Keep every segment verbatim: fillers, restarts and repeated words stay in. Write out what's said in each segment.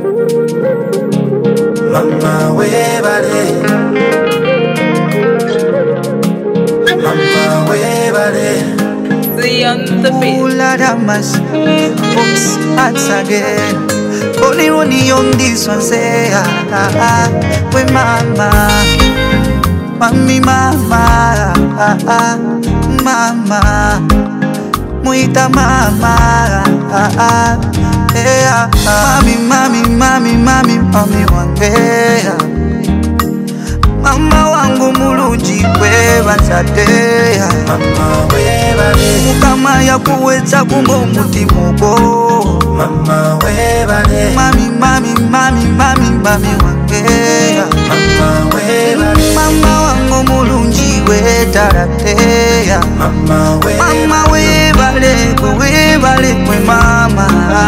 Mama webale, mama webale. See on the beat. Ooh, Lord have mercy. Oops, once again. Only one on this one say ah ah ah. We mama, mami mama, ah ah, mama, muita mama, ah ah, eh ah ah. Mami mami mami mami mami wange. Mama wangu mulungi kwebazadeya. Mama webale, Mukama yakuweza kumba omutima ogwo. mama webale, Mami mami mami mami mami wange. mama webale, Mama wangu mulungi wetalateya. mama webale, Mama webale webale kwe mama.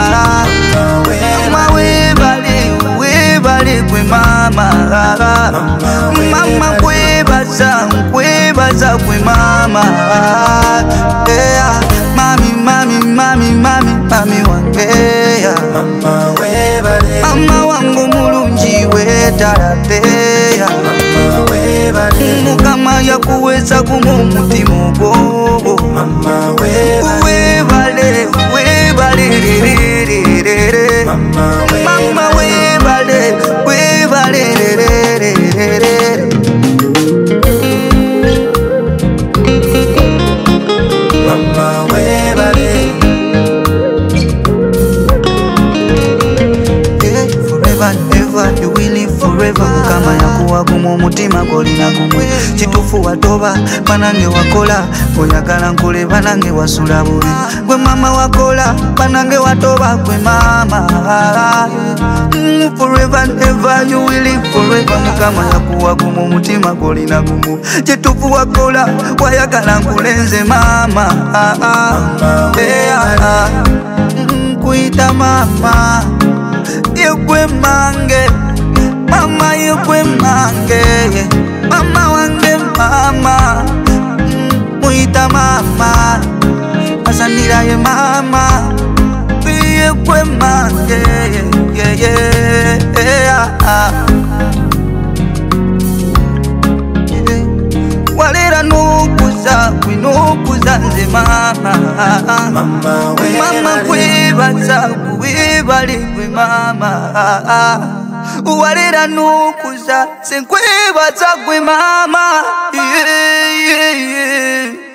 Mama webale webale kwe mama. Mama kwebaza kwebaza kwe mama. Yeah. Mami mami mami mami mami wange. mama webale, Mama wangu mulungi wetalateya. mama webale, Mukama yakuweza kumba omutima ogwo. mama webale, Webale webale rerererere. mama Mama webale webale rerererere. mama webale, Yeah, forever and ever, you will live forever. Mukama yakuwa gumu omutima golina gumwe. Kitufu watoba banange wakola, oyagala nkole banange wasula bubi. Gwe mama wakola banange watoba gwe mama. Mm, forever and ever, you will live forever. Mukama yakuwa gumu omutima golina gumu. Kitufu wakola wayagala nkulenze mama. Yeah. Mm, kuita mama yekwe mange, mama yekwe mange, mama wange mama, mm, muita mama, asanira ye mama, yekwe mange, yeah, yeah, yeah. Walera nukuza kwinukuza nze mama. mama webale, Mama kwebaza webale kwe mama. Walera nukuza se nkwebaza kwe mama. Yeah, yeah, yeah.